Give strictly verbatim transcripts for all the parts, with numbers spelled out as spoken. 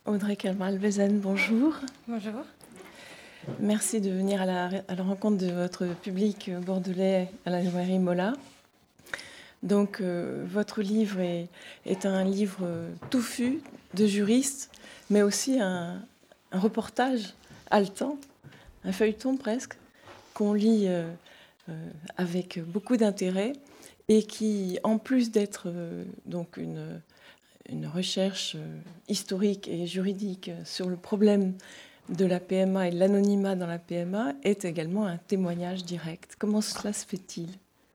Audrey Calval-Bezen, bonjour. Bonjour. Merci de venir à la, à la rencontre de votre public bordelais à la librairie Mola. Donc, euh, votre livre est, est un livre touffu de juristes, mais aussi un, un reportage haletant, un feuilleton presque, qu'on lit euh, euh, avec beaucoup d'intérêt et qui, en plus d'être euh, donc une, une recherche euh, historique et juridique sur le problème de la P M A et de l'anonymat dans la P M A, est également un témoignage direct. Comment cela se fait-il ?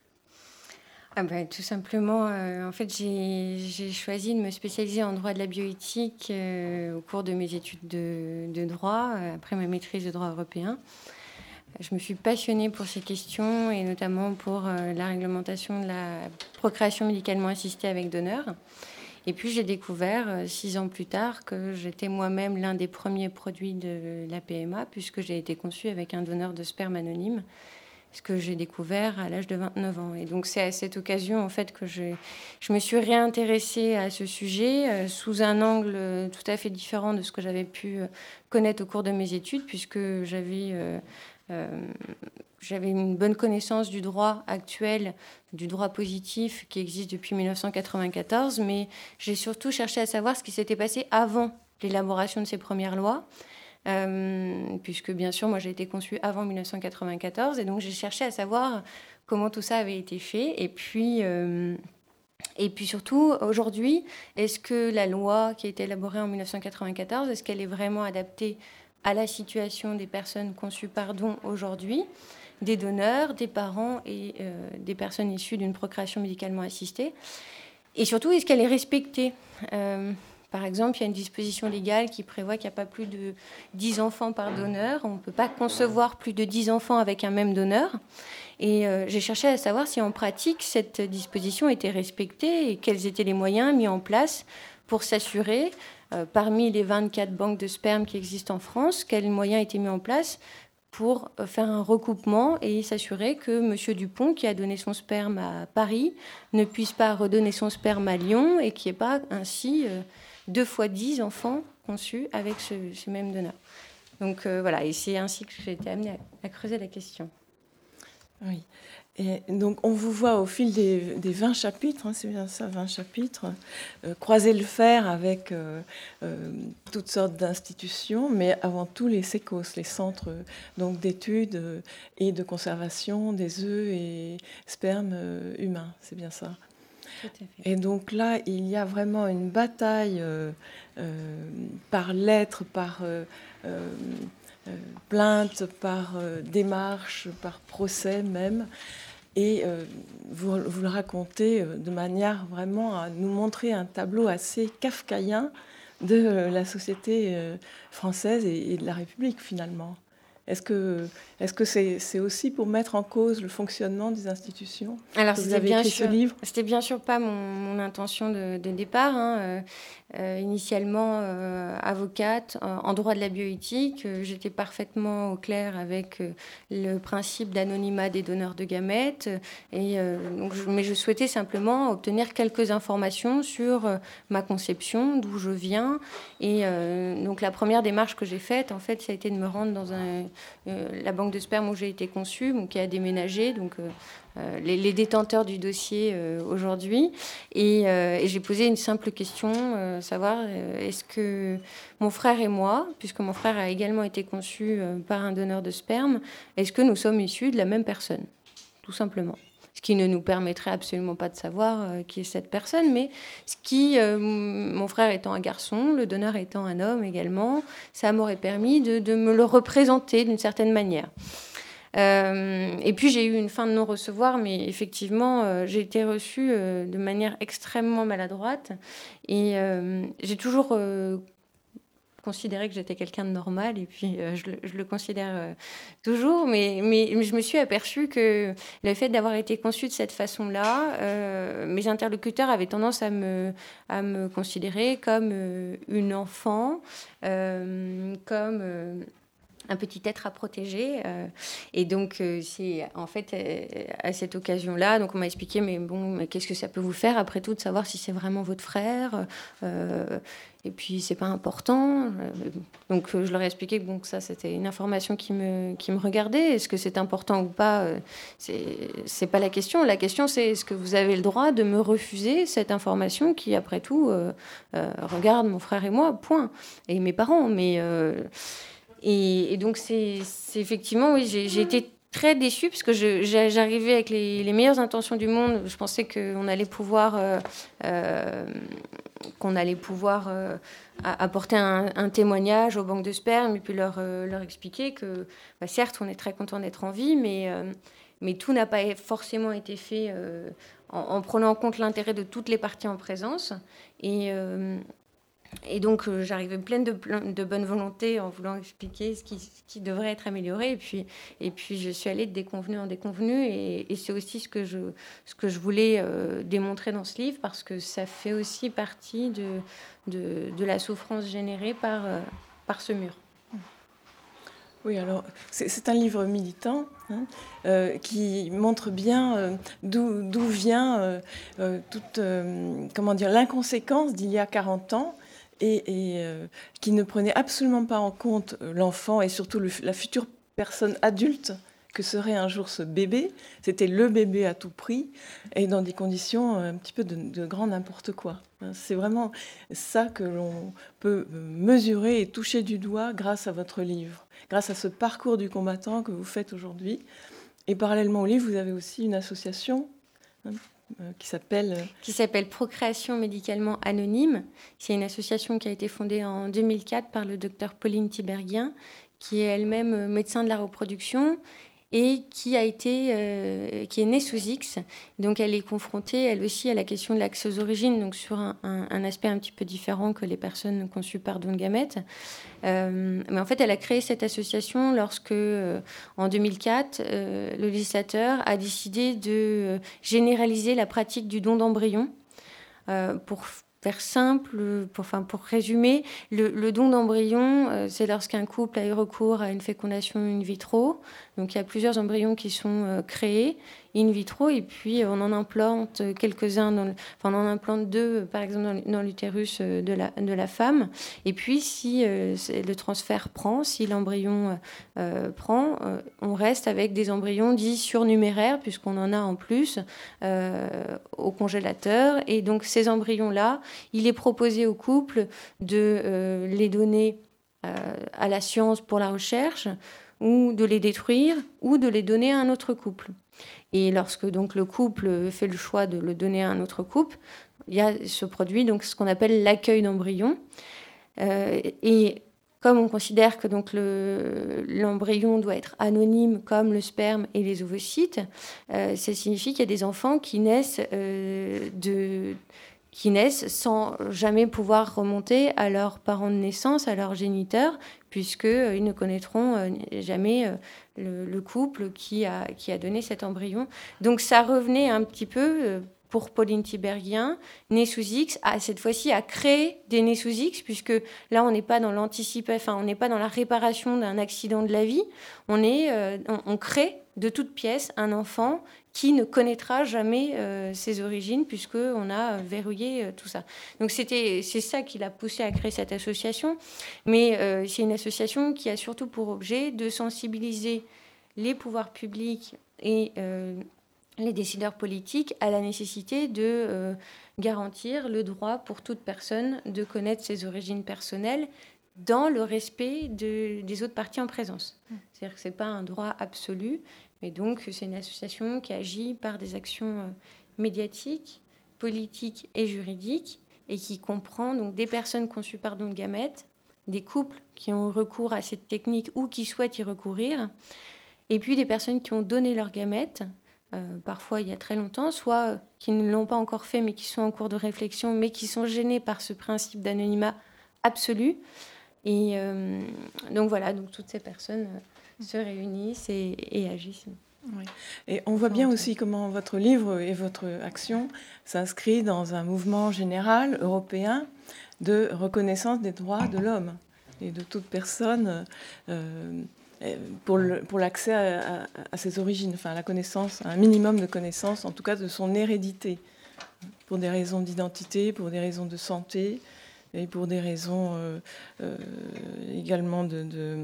Ah ben, tout simplement, euh, en fait, j'ai, j'ai choisi de me spécialiser en droit de la bioéthique euh, au cours de mes études de, de droit, euh, après ma maîtrise de droit européen. Je me suis passionnée pour ces questions et notamment pour euh, la réglementation de la procréation médicalement assistée avec donneur. Et puis j'ai découvert, euh, six ans plus tard, que j'étais moi-même l'un des premiers produits de la P M A, puisque j'ai été conçue avec un donneur de sperme anonyme, ce que j'ai découvert à l'âge de vingt-neuf ans. Et donc c'est à cette occasion en fait que je, je me suis réintéressée à ce sujet euh, sous un angle tout à fait différent de ce que j'avais pu euh, connaître au cours de mes études, puisque j'avais, euh, euh, j'avais une bonne connaissance du droit actuel, du droit positif qui existe depuis dix-neuf cent quatre-vingt-quatorze, mais j'ai surtout cherché à savoir ce qui s'était passé avant l'élaboration de ces premières lois. Euh, puisque bien sûr moi j'ai été conçue avant dix-neuf cent quatre-vingt-quatorze et donc j'ai cherché à savoir comment tout ça avait été fait et puis, euh, et puis surtout aujourd'hui, est-ce que la loi qui a été élaborée en dix-neuf cent quatre-vingt-quatorze, est-ce qu'elle est vraiment adaptée à la situation des personnes conçues par don aujourd'hui, des donneurs, des parents et euh, des personnes issues d'une procréation médicalement assistée, et surtout est-ce qu'elle est respectée. euh, Par exemple, il y a une disposition légale qui prévoit qu'il n'y a pas plus de dix enfants par donneur. On ne peut pas concevoir plus de dix enfants avec un même donneur. Et euh, j'ai cherché à savoir si en pratique, cette disposition était respectée et quels étaient les moyens mis en place pour s'assurer, euh, parmi les vingt-quatre banques de sperme qui existent en France, quels moyens étaient mis en place pour faire un recoupement et s'assurer que M. Dupont, qui a donné son sperme à Paris, ne puisse pas redonner son sperme à Lyon et qu'il n'y ait pas ainsi... Euh, deux fois dix enfants conçus avec ce, ce même donneur. Donc euh, voilà, et c'est ainsi que j'ai été amenée à, à creuser la question. Oui. Et donc on vous voit au fil des, des vingt chapitres, hein, c'est bien ça, vingt chapitres, euh, croiser le fer avec euh, euh, toutes sortes d'institutions, mais avant tout les sécos, les centres euh, donc d'études euh, et de conservation des œufs et spermes euh, humains, c'est bien ça. Tout à fait. Et donc là, il y a vraiment une bataille euh, euh, par lettres, par euh, euh, plainte, par euh, démarche, par procès même. Et euh, vous, vous le racontez de manière vraiment à nous montrer un tableau assez kafkaïen de la société française et, et de la République finalement. Est-ce que, est-ce que c'est, c'est aussi pour mettre en cause le fonctionnement des institutions Alors, que vous c'était avez bien écrit sûr, ce livre ? C'était bien sûr pas mon, mon intention de, de départ. Hein. Euh, euh, initialement, euh, avocate euh, en droit de la bioéthique, euh, j'étais parfaitement au clair avec euh, le principe d'anonymat des donneurs de gamètes. Et, euh, donc je, mais je souhaitais simplement obtenir quelques informations sur euh, ma conception, d'où je viens. Et euh, donc la première démarche que j'ai faite, en fait, ça a été de me rendre dans un, euh, la banque de sperme où j'ai été conçue, donc, qui a déménagé. Donc, euh, Euh, les, les détenteurs du dossier euh, aujourd'hui. Et, euh, et j'ai posé une simple question, euh, savoir euh, est-ce que mon frère et moi, puisque mon frère a également été conçu euh, par un donneur de sperme, est-ce que nous sommes issus de la même personne, tout simplement. Ce qui ne nous permettrait absolument pas de savoir euh, qui est cette personne, mais ce qui, euh, mon frère étant un garçon, le donneur étant un homme également, ça m'aurait permis de, de me le représenter d'une certaine manière. Euh, et puis j'ai eu une fin de non-recevoir, mais effectivement, euh, j'ai été reçue euh, de manière extrêmement maladroite. Et euh, j'ai toujours euh, considéré que j'étais quelqu'un de normal, et puis euh, je, le, je le considère euh, toujours. Mais, mais, mais je me suis aperçue que le fait d'avoir été conçue de cette façon-là, euh, mes interlocuteurs avaient tendance à me, à me considérer comme euh, une enfant, euh, comme... Euh, un petit être à protéger. Euh, et donc, euh, c'est en fait euh, à cette occasion-là, donc on m'a expliqué, mais bon, mais qu'est-ce que ça peut vous faire après tout de savoir si c'est vraiment votre frère euh, et puis, c'est pas important. Donc, euh, je leur ai expliqué que bon, que ça, c'était une information qui me, qui me regardait. Est-ce que c'est important ou pas euh, c'est, c'est pas la question. La question, c'est est-ce que vous avez le droit de me refuser cette information qui, après tout, euh, euh, regarde mon frère et moi, point. Et mes parents. Mais... Euh, Et, et donc, c'est, c'est effectivement, oui, j'ai, j'ai été très déçue parce que je, j'arrivais avec les, les meilleures intentions du monde. Je pensais qu'on allait pouvoir, euh, euh, qu'on allait pouvoir euh, apporter un, un témoignage aux banques de sperme et puis leur, euh, leur expliquer que, bah, certes, on est très content d'être en vie, mais, euh, mais tout n'a pas forcément été fait euh, en, en prenant en compte l'intérêt de toutes les parties en présence. Et... Euh, Et donc, euh, j'arrivais pleine de, de bonne volonté en voulant expliquer ce qui, ce qui devrait être amélioré. Et puis, et puis, je suis allée de déconvenue en déconvenue. Et, et c'est aussi ce que je, ce que je voulais euh, démontrer dans ce livre, parce que ça fait aussi partie de, de, de la souffrance générée par, euh, par ce mur. Oui, alors c'est, c'est un livre militant hein, euh, qui montre bien euh, d'où, d'où vient euh, euh, toute euh, comment dire, l'inconséquence d'il y a quarante ans. Et, et euh, qui ne prenait absolument pas en compte l'enfant et surtout le, la future personne adulte que serait un jour ce bébé. C'était le bébé à tout prix et dans des conditions un petit peu de, de grand n'importe quoi. C'est vraiment ça que l'on peut mesurer et toucher du doigt grâce à votre livre, grâce à ce parcours du combattant que vous faites aujourd'hui. Et parallèlement au livre, vous avez aussi une association hein, qui s'appelle... qui s'appelle Procréation médicalement anonyme. C'est une association qui a été fondée en deux mille quatre par le docteur Pauline Tiberghien, qui est elle-même médecin de la reproduction et qui a été, euh, qui est née sous X. Donc elle est confrontée, elle aussi, à la question de l'accès aux origines, donc sur un, un, un aspect un petit peu différent que les personnes conçues par don de gamètes. Euh, mais en fait, elle a créé cette association lorsque, euh, en deux mille quatre, euh, le législateur a décidé de généraliser la pratique du don d'embryons. Euh, pour faire simple, pour, enfin, pour résumer, le, le don d'embryon, euh, c'est lorsqu'un couple a eu recours à une fécondation in vitro. Donc il y a plusieurs embryons qui sont euh, créés in vitro et puis on en implante quelques-uns, dans le, enfin on en implante deux par exemple dans, dans l'utérus de la, de la femme. Et puis si euh, le transfert prend, si l'embryon euh, prend, euh, on reste avec des embryons dits surnuméraires puisqu'on en a en plus euh, au congélateur. Et donc ces embryons-là, il est proposé au couple de euh, les donner euh, à la science pour la recherche ou de les détruire ou de les donner à un autre couple. Et lorsque donc le couple fait le choix de le donner à un autre couple, il y a ce produit, donc ce qu'on appelle l'accueil d'embryon. Euh, et comme on considère que donc le, l'embryon doit être anonyme comme le sperme et les ovocytes, euh, ça signifie qu'il y a des enfants qui naissent euh, de qui naissent sans jamais pouvoir remonter à leurs parents de naissance, à leurs géniteurs, puisqu'ils euh, ne connaîtront euh, jamais euh, le, le couple qui a, qui a donné cet embryon. Donc ça revenait un petit peu, euh, pour Pauline Tiberghien, née sous X, à, cette fois-ci à créer des nés sous X, puisque là on n'est pas dans l'anticipation, enfin on n'est pas dans la réparation d'un accident de la vie, on, est, euh, on, on crée de toute pièce un enfant qui ne connaîtra jamais euh, ses origines, puisqu'on a verrouillé euh, tout ça. Donc c'était, c'est ça qui l'a poussé à créer cette association. Mais euh, c'est une association qui a surtout pour objet de sensibiliser les pouvoirs publics et euh, les décideurs politiques à la nécessité de euh, garantir le droit pour toute personne de connaître ses origines personnelles dans le respect de, des autres parties en présence. C'est-à-dire que ce n'est pas un droit absolu, mais donc c'est une association qui agit par des actions médiatiques, politiques et juridiques, et qui comprend donc des personnes conçues par don de gamètes, des couples qui ont recours à cette technique ou qui souhaitent y recourir, et puis des personnes qui ont donné leurs gamètes, euh, parfois il y a très longtemps, soit qui ne l'ont pas encore fait mais qui sont en cours de réflexion, mais qui sont gênés par ce principe d'anonymat absolu. Et euh, donc voilà, donc toutes ces personnes euh, se réunissent et, et agissent. Oui. Et on voit bien aussi comment votre livre et votre action s'inscrit dans un mouvement général européen de reconnaissance des droits de l'homme. et de toute personne euh, pour, le, pour l'accès à, à, à ses origines, enfin à la connaissance, à un minimum de connaissance, en tout cas de son hérédité, pour des raisons d'identité, pour des raisons de santé et pour des raisons euh, euh, également de, de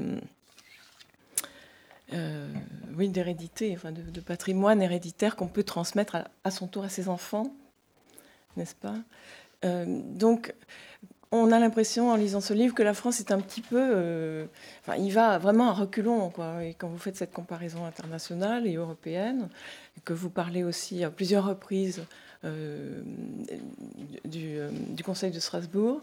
euh, oui, d'hérédité, enfin de, de patrimoine héréditaire qu'on peut transmettre à, à son tour à ses enfants, n'est-ce pas? euh, Donc, on a l'impression, en lisant ce livre, que la France est un petit peu... Euh, enfin, il va vraiment à reculons, quoi. Et quand vous faites cette comparaison internationale et européenne, que vous parlez aussi à plusieurs reprises euh, du, euh, du Conseil de Strasbourg,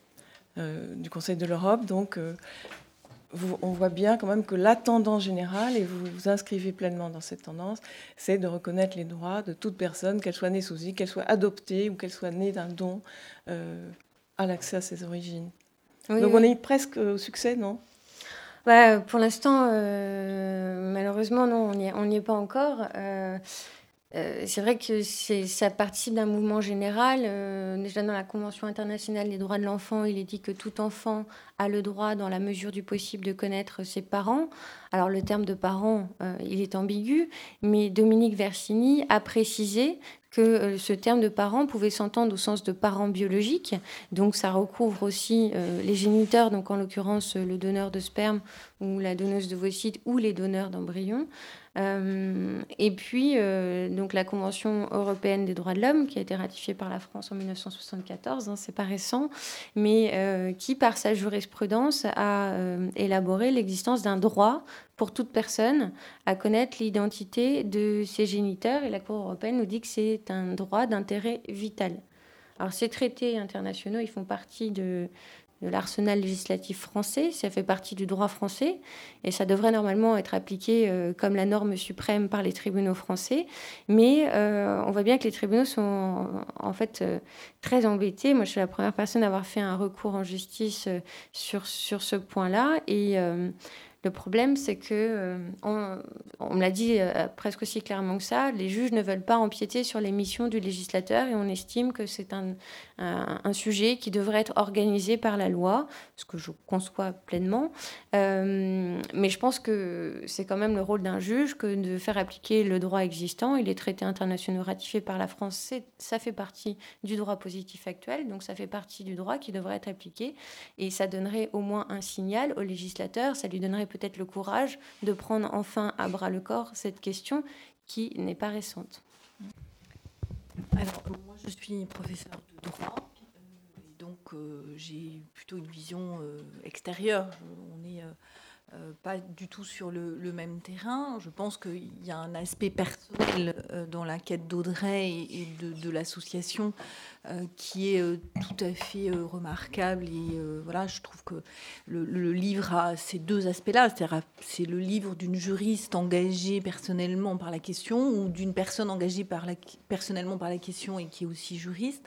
euh, du Conseil de l'Europe, donc... Euh, Vous, on voit bien quand même que la tendance générale, et vous vous inscrivez pleinement dans cette tendance, c'est de reconnaître les droits de toute personne, qu'elle soit née sous I, qu'elle soit adoptée ou qu'elle soit née d'un don euh, à l'accès à ses origines. Oui, Donc oui. On est presque au succès, non ? Bah, pour l'instant, euh, malheureusement, non, on n'y est pas encore. Euh, Euh, c'est vrai que c'est, ça participe d'un mouvement général. Euh, déjà dans la Convention internationale des droits de l'enfant, il est dit que tout enfant a le droit, dans la mesure du possible, de connaître ses parents. Alors le terme de parents, euh, il est ambigu, mais Dominique Versini a précisé que euh, ce terme de parents pouvait s'entendre au sens de parents biologiques. Donc ça recouvre aussi euh, les géniteurs, donc en l'occurrence le donneur de sperme ou la donneuse d'ovocytes ou les donneurs d'embryons. Euh, et puis, euh, donc la Convention européenne des droits de l'homme, qui a été ratifiée par la France en dix-neuf cent soixante-quatorze, hein, c'est pas récent, mais euh, qui, par sa jurisprudence, a euh, élaboré l'existence d'un droit pour toute personne à connaître l'identité de ses géniteurs. Et la Cour européenne nous dit que c'est un droit d'intérêt vital. Alors, ces traités internationaux, ils font partie de... de l'arsenal législatif français, ça fait partie du droit français et ça devrait normalement être appliqué euh, comme la norme suprême par les tribunaux français. Mais euh, on voit bien que les tribunaux sont en, en fait euh, très embêtés. Moi, je suis la première personne à avoir fait un recours en justice euh, sur, sur ce point-là et... Euh, Le problème, c'est que, euh, on, on me l'a dit euh, presque aussi clairement que ça, les juges ne veulent pas empiéter sur les missions du législateur et on estime que c'est un, un, un sujet qui devrait être organisé par la loi, ce que je conçois pleinement. Euh, mais je pense que c'est quand même le rôle d'un juge que de faire appliquer le droit existant et les traités internationaux ratifiés par la France, c'est, ça fait partie du droit positif actuel, donc ça fait partie du droit qui devrait être appliqué et ça donnerait au moins un signal au législateur, ça lui donnerait peut-être le courage de prendre enfin à bras le corps cette question qui n'est pas récente. Alors, moi, je suis professeure de droit, euh, et donc euh, j'ai plutôt une vision euh, extérieure. On n'est euh, euh, pas du tout sur le, le même terrain. Je pense qu'il y a un aspect personnel euh, dans la quête d'Audrey et, et de, de l'association euh, qui est euh, tout à fait euh, remarquable. Et euh, voilà, je trouve que le, le livre a ces deux aspects-là. C'est-à-dire, c'est le livre d'une juriste engagée personnellement par la question ou d'une personne engagée par la, personnellement par la question et qui est aussi juriste.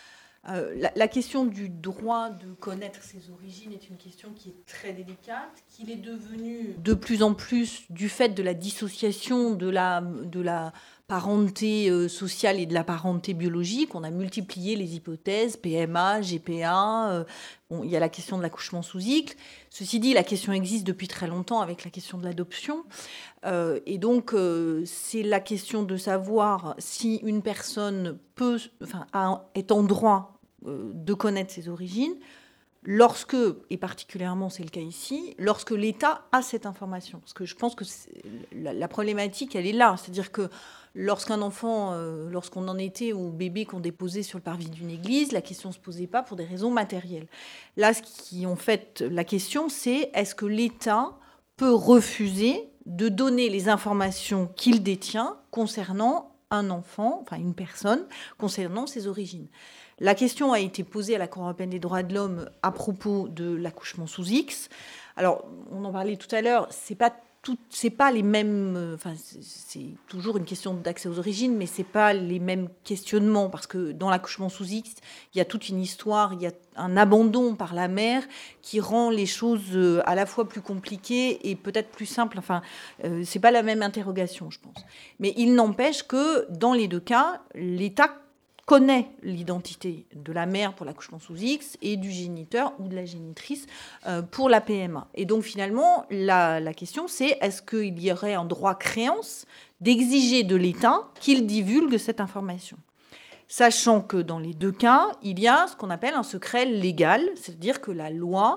Euh, la, la question du droit de connaître ses origines est une question qui est très délicate, qu'il est devenu de plus en plus du fait de la dissociation de la, de la parenté euh, sociale et de la parenté biologique. On a multiplié les hypothèses, P M A, G P A, euh, bon, il y a la question de l'accouchement sous icle. Ceci dit, la question existe depuis très longtemps avec la question de l'adoption. Euh, et donc, euh, c'est la question de savoir si une personne peut, enfin, a, est en droit de connaître ses origines, lorsque, et particulièrement c'est le cas ici, lorsque l'État a cette information. Parce que je pense que la, la problématique, elle est là. C'est-à-dire que lorsqu'un enfant, euh, lorsqu'on en était au bébé qu'on déposait sur le parvis d'une église, la question ne se posait pas pour des raisons matérielles. Là, ce qui, en fait, la question, c'est est-ce que l'État peut refuser de donner les informations qu'il détient concernant un enfant, enfin une personne, concernant ses origines. La question a été posée à la Cour européenne des droits de l'homme à propos de l'accouchement sous X. Alors, on en parlait tout à l'heure, c'est pas tout, c'est pas les mêmes. Enfin, c'est, c'est toujours une question d'accès aux origines, mais c'est pas les mêmes questionnements parce que dans l'accouchement sous X, il y a toute une histoire, il y a un abandon par la mère qui rend les choses à la fois plus compliquées et peut-être plus simples. Enfin, euh, c'est pas la même interrogation, je pense. Mais il n'empêche que dans les deux cas, l'État connaît l'identité de la mère pour l'accouchement sous X et du géniteur ou de la génitrice euh, pour la P M A. Et donc finalement, la, la question c'est est-ce qu'il y aurait un droit créance d'exiger de l'État qu'il divulgue cette information ? Sachant que dans les deux cas, il y a ce qu'on appelle un secret légal, c'est-à-dire que la loi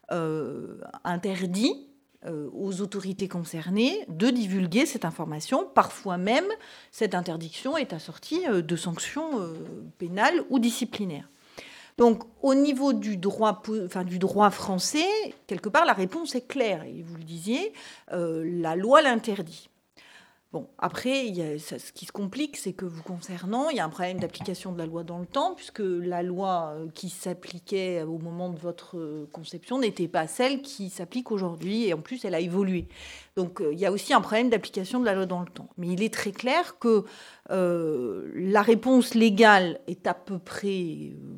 euh, interdit euh, aux autorités concernées de divulguer cette information. Parfois même, cette interdiction est assortie euh, de sanctions euh, pénales ou disciplinaires. Donc, au niveau du droit, enfin, du droit français, quelque part, la réponse est claire. Et vous le disiez, euh, la loi l'interdit. Bon, après, il y a, ça, ce qui se complique, c'est que vous concernant, il y a un problème d'application de la loi dans le temps, puisque la loi qui s'appliquait au moment de votre conception n'était pas celle qui s'applique aujourd'hui, et en plus, elle a évolué. Donc, il y a aussi un problème d'application de la loi dans le temps. Mais il est très clair que euh, la réponse légale est à peu près... Euh,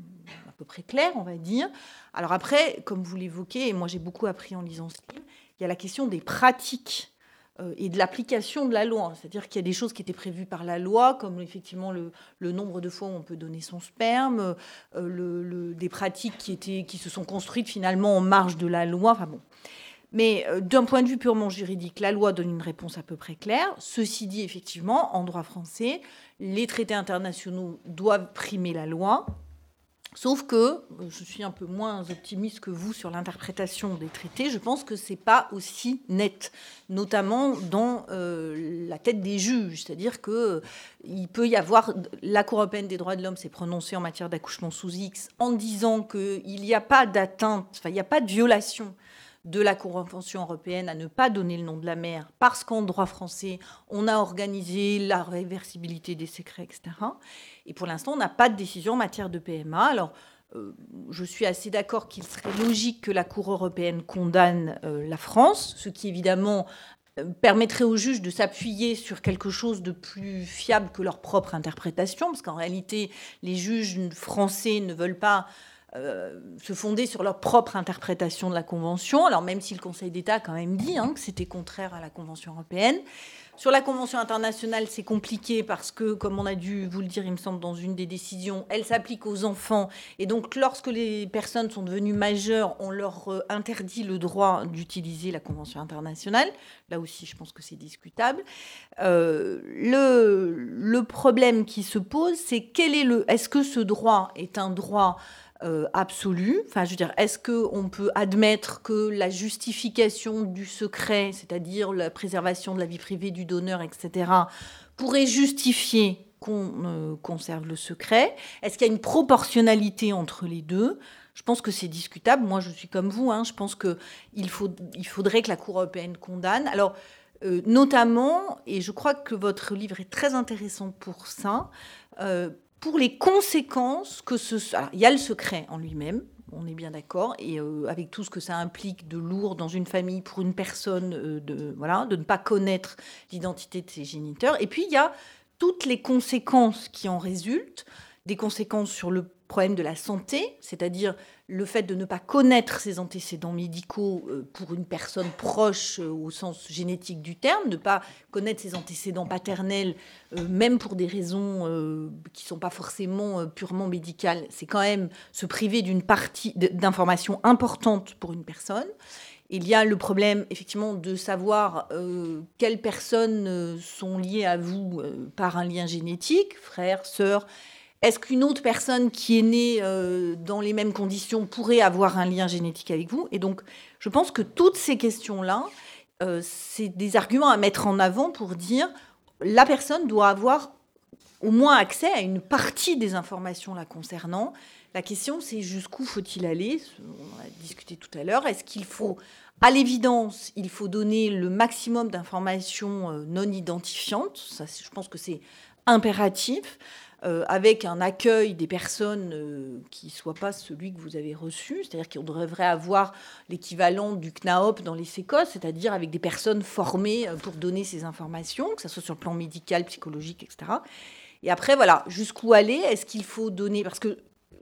à peu près claire, on va dire. Alors après, comme vous l'évoquez, et moi j'ai beaucoup appris en lisant ce livre, il y a la question des pratiques et de l'application de la loi. C'est-à-dire qu'il y a des choses qui étaient prévues par la loi, comme effectivement le, le nombre de fois où on peut donner son sperme, euh, le, le, des pratiques qui, étaient, qui se sont construites finalement en marge de la loi. Enfin bon. Mais euh, d'un point de vue purement juridique, la loi donne une réponse à peu près claire. Ceci dit, effectivement, en droit français, les traités internationaux doivent primer la loi. Sauf que je suis un peu moins optimiste que vous sur l'interprétation des traités. Je pense que ce n'est pas aussi net, notamment dans euh, la tête des juges. C'est-à-dire qu'il euh, peut y avoir... La Cour européenne des droits de l'homme s'est prononcée en matière d'accouchement sous X en disant qu'il n'y a pas d'atteinte, enfin, il n'y a pas de violation de la Convention européenne à ne pas donner le nom de la mère parce qu'en droit français, on a organisé la réversibilité des secrets, et cetera. Et pour l'instant, on n'a pas de décision en matière de P M A. Alors, euh, je suis assez d'accord qu'il serait logique que la Cour européenne condamne euh, la France, ce qui, évidemment, euh, permettrait aux juges de s'appuyer sur quelque chose de plus fiable que leur propre interprétation, parce qu'en réalité, les juges français ne veulent pas Euh, se fonder sur leur propre interprétation de la Convention, alors même si le Conseil d'État a quand même dit hein, que c'était contraire à la Convention européenne. Sur la Convention internationale, c'est compliqué parce que, comme on a dû vous le dire, il me semble, dans une des décisions, elle s'applique aux enfants. Et donc, lorsque les personnes sont devenues majeures, on leur euh, interdit le droit d'utiliser la Convention internationale. Là aussi, je pense que c'est discutable. Euh, le, le problème qui se pose, c'est quel est le... Est-ce que ce droit est un droit Euh, absolue. Enfin, je veux dire, est-ce qu'on peut admettre que la justification du secret, c'est-à-dire la préservation de la vie privée du donneur, et cetera, pourrait justifier qu'on euh, conserve le secret? Est-ce qu'il y a une proportionnalité entre les deux? Je pense que c'est discutable. Moi, je suis comme vous. Hein. Je pense qu'il faut, il faudrait que la Cour européenne condamne. Alors, euh, notamment, et je crois que votre livre est très intéressant pour ça, euh, pour les conséquences que ce... Alors, il y a le secret en lui-même, on est bien d'accord, et euh, avec tout ce que ça implique de lourd dans une famille pour une personne, euh, de, voilà, de ne pas connaître l'identité de ses géniteurs. Et puis, il y a toutes les conséquences qui en résultent, des conséquences sur le problème de la santé, c'est-à-dire le fait de ne pas connaître ses antécédents médicaux euh, pour une personne proche euh, au sens génétique du terme, ne pas connaître ses antécédents paternels, euh, même pour des raisons euh, qui ne sont pas forcément euh, purement médicales, c'est quand même se priver d'une partie d'informations importantes pour une personne. Il y a le problème, effectivement, de savoir euh, quelles personnes euh, sont liées à vous euh, par un lien génétique, frères, sœurs. Est-ce qu'une autre personne qui est née euh, dans les mêmes conditions pourrait avoir un lien génétique avec vous? Et donc, je pense que toutes ces questions-là, euh, c'est des arguments à mettre en avant pour dire la personne doit avoir au moins accès à une partie des informations la concernant. La question, c'est jusqu'où faut-il aller? On a discuté tout à l'heure. Est-ce qu'il faut, à l'évidence, il faut donner le maximum d'informations euh, non identifiantes? Ça, je pense que c'est impératif. Euh, avec un accueil des personnes euh, qui ne soit pas celui que vous avez reçu, c'est-à-dire qu'on devrait avoir l'équivalent du C N A O P dans les sécos, c'est-à-dire avec des personnes formées pour donner ces informations, que ce soit sur le plan médical, psychologique, et cetera. Et après, voilà, jusqu'où aller? Est-ce qu'il faut donner... Parce qu'il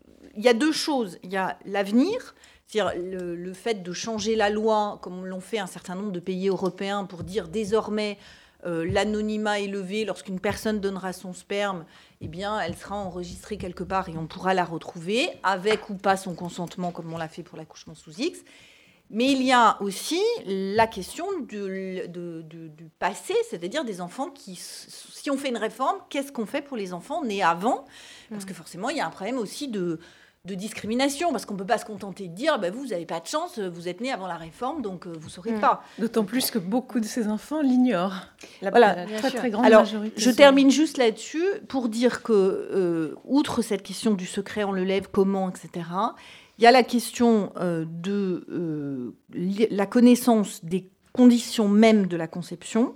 y a deux choses. Il y a l'avenir, c'est-à-dire le, le fait de changer la loi, comme l'ont fait un certain nombre de pays européens, pour dire désormais... euh, l'anonymat est levé, lorsqu'une personne donnera son sperme, eh bien, elle sera enregistrée quelque part et on pourra la retrouver, avec ou pas son consentement, comme on l'a fait pour l'accouchement sous X. Mais il y a aussi la question du, de, de, du passé, c'est-à-dire des enfants qui, si on fait une réforme, qu'est-ce qu'on fait pour les enfants nés avant ? Parce que forcément, il y a un problème aussi de, de discrimination, parce qu'on ne peut pas se contenter de dire bah, « vous, vous n'avez pas de chance, vous êtes nés avant la réforme, donc vous ne saurez mmh. pas ». D'autant plus que beaucoup de ces enfants l'ignorent. La, voilà. la très, très grande Alors, majorité. Je termine juste là-dessus pour dire que, euh, outre cette question du secret, on le lève, comment, et cetera, il y a la question euh, de euh, la connaissance des conditions mêmes de la conception